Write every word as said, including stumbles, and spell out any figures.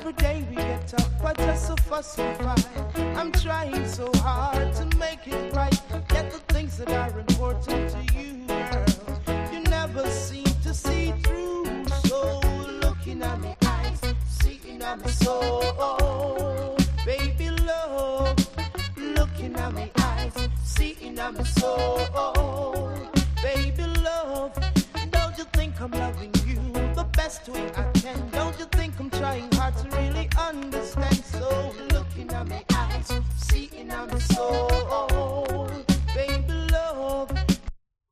Every day we get up, but just so fuss and fight. I'm trying so hard to make it right. Get the things that are important to you, girl. You never seem to see through. So looking at me eyes, seeing at me soul, baby love. Looking at me eyes, seeing at me soul.